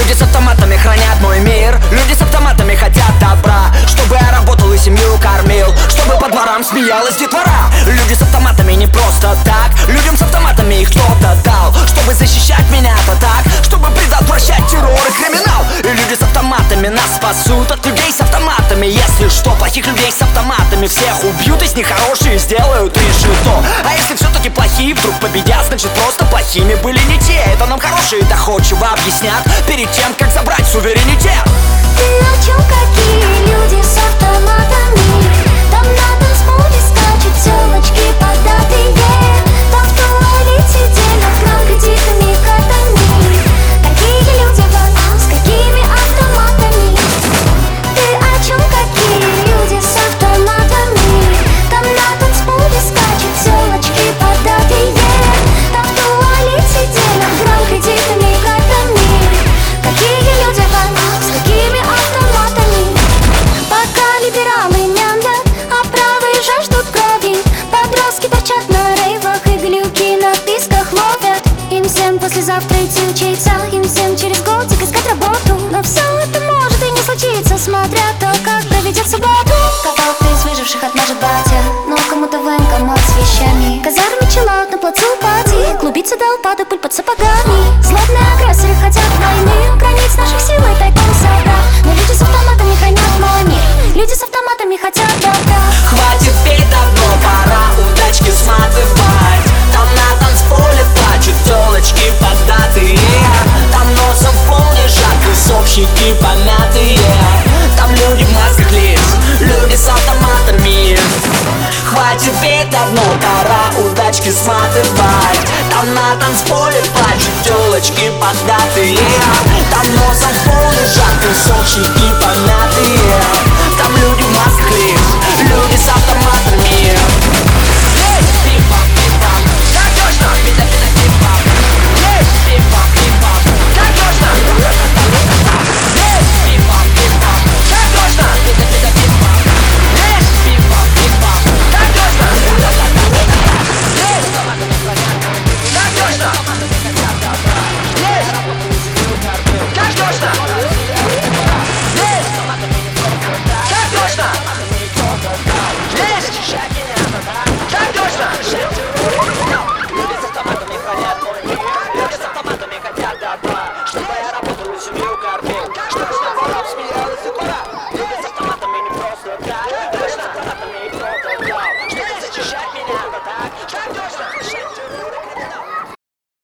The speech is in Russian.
Люди с автоматами хранят мой мир. Люди с автоматами хотят добра, чтобы я работал и семью кормил, чтобы по дворам смеялась детвора. Люди с автоматами не просто так, людям с автоматами их кто-то дал, чтобы защищать меня-то так, чтобы предотвращать террор и криминал. И люди с автоматами нас спасут от людей с автоматами. Если что, плохих людей с автоматами всех убьют, из них хорошие сделают решето. А если все-таки плохие вдруг победят, значит просто плохими были не те. Это нам хорошие доходчиво объяснят перед тем, как забрать суверенитет. Ты о чем? Какие люди с автоматами? Там на танцполе скачут телочки податые. Там в туалете делят кран кредитными картами. Какие люди вам, с какими автоматами? Ты о чем? Какие люди с автоматами? Там на танцполе скачут телочки податые. Там в туалете делят кран кредитными картами. Какие люди вам, с какими автоматами? Пока либералы мямлят, а правые жаждут крови. Подростки торчат на рейвах и глюки на писках ловят. Им всем послезавтра идти учиться, им всем через годик искать работу. Но все это может и не случиться, смотря то, как проведет субботу. Кого-то из выживших отмажет батя, но кому-то военкомат с вещами. Казарме чиллаут на плацу пати, клубится до упада пыль под сапогами. Злобные агрессоры хотят войны, границ наших сил и тайком собрать. Но люди с автоматами хранят мой мир, люди с автоматами хотят добра. Хватит петь, давно пора удачки сматывать. Там на танцполе плачут телочки податые. Там носом в пол лежат тусовщики помятые. Там люди в масках лиц, люди с автоматами. Хватит петь, давно пора удачки сматывать. Там на танцполе плачут телочки податые. Там носом в пол лежат тусовщики помятые.